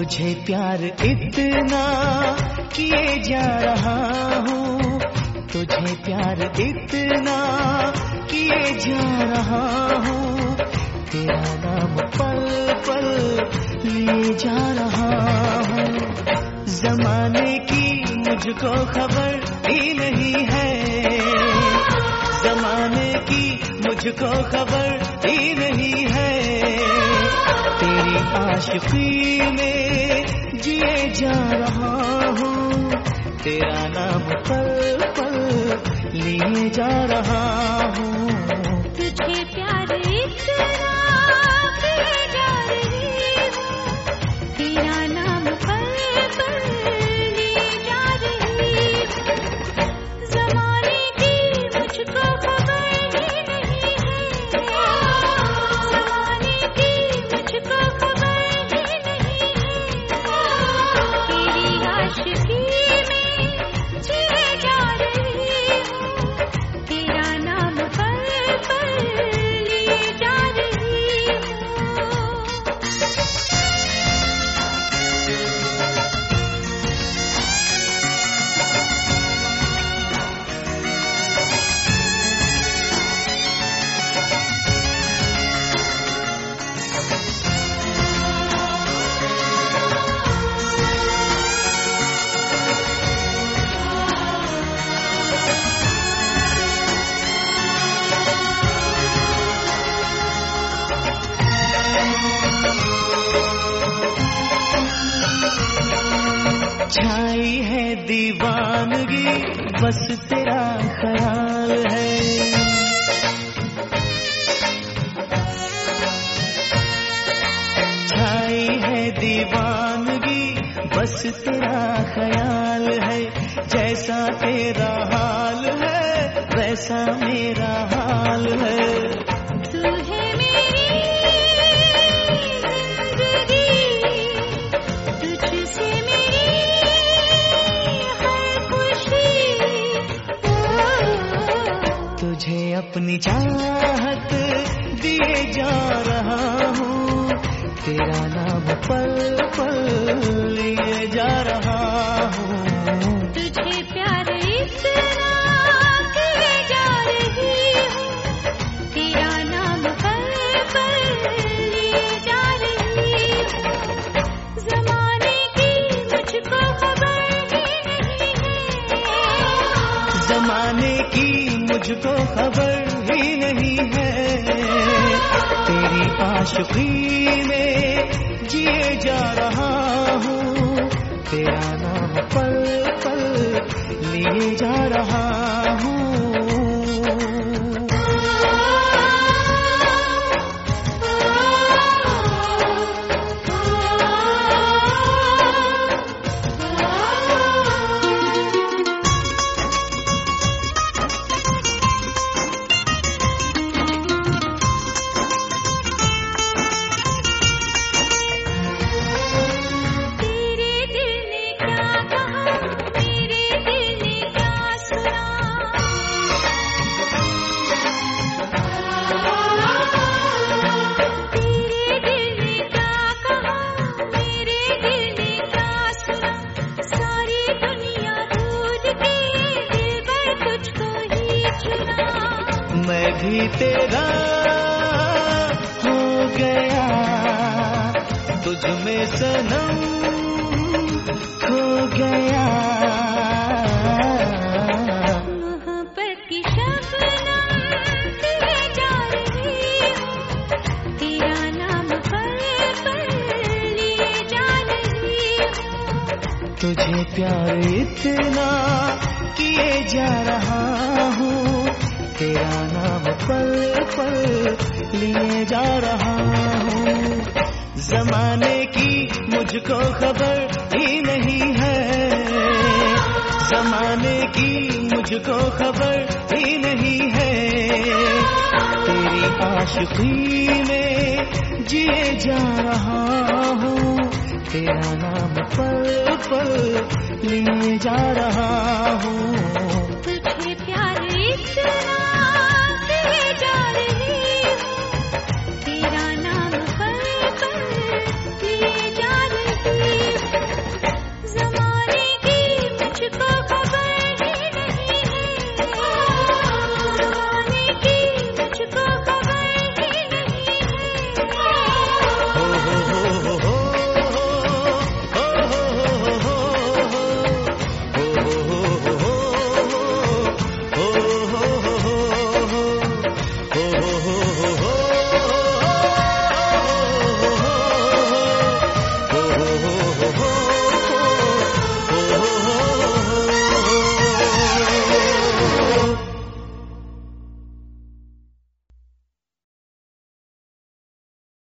तुझे प्यार इतना किए जा रहा हूँ, तुझे प्यार इतना किए जा रहा हूँ, तेरा नाम पल पल लिए जा रहा हूँ। जमाने की मुझको खबर ही नहीं है, जमाने की मुझको खबर ही नहीं है, तेरी आशिकी में जिए जा रहा हूँ, तेरा नाम पल पल लिए जा रहा हूँ। तुझे प्यार इतना किए जा रही हूँ, तेरा नाम पल पल लिए जा रही हूँ। ज़माने की मुझको खबर ही नहीं है, ज़माने की मुझको खबर ही नहीं है, तेरी आशिकी में जिए जा रही हूँ, तेरा नाम पल पल लिए जा रही हूँ। छाई है दीवानगी, बस तेरा ख्याल है, छाई है दीवानगी, बस तेरा ख्याल है, जैसा तेरा हाल है वैसा मेरा हाल है। तू है मेरी जिंदगी, तुझसे मेरी हर खुशी, तुझे अपनी चाहत दिए जा रहा हूँ, तेरा नाम पल पल लिए जा रहा हूँ। तुझे प्यार इतना किए जा रही हूँ, तेरा नाम पल पल लिए जा रही हूँ। ज़माने की मुझको खबर ही नहीं है, जमाने की मुझको खबर ही नहीं है, तेरी आशिकी में जिए जा रहा हूँ, तेरा नाम पल पल लिए जा रहा हूँ। तेरे दिल ने क्या कहा, मेरे दिल ने क्या सुना, तेरे दिल ने क्या कहा, मेरे दिल ने क्या सुना, सारी दुनिया ढूंढ के दिलबर तुझको ही चुना। मैं भी तेरा हो गया, तुझ में सनम खो गया, मोहब्बत की शबनम दिए जा रही हूँ, तेरा नाम पल पल लिए जा रही हूँ। तुझे प्यार इतना किए जा रहा हूँ, तेरा नाम पल पल लिए जा रहा हूँ। जमाने की मुझको खबर ही नहीं है, जमाने की मुझको खबर ही नहीं है, तेरी आशिकी में जिए जा रहा हूँ, तेरा नाम पल पल लिए जा रहा हूँ।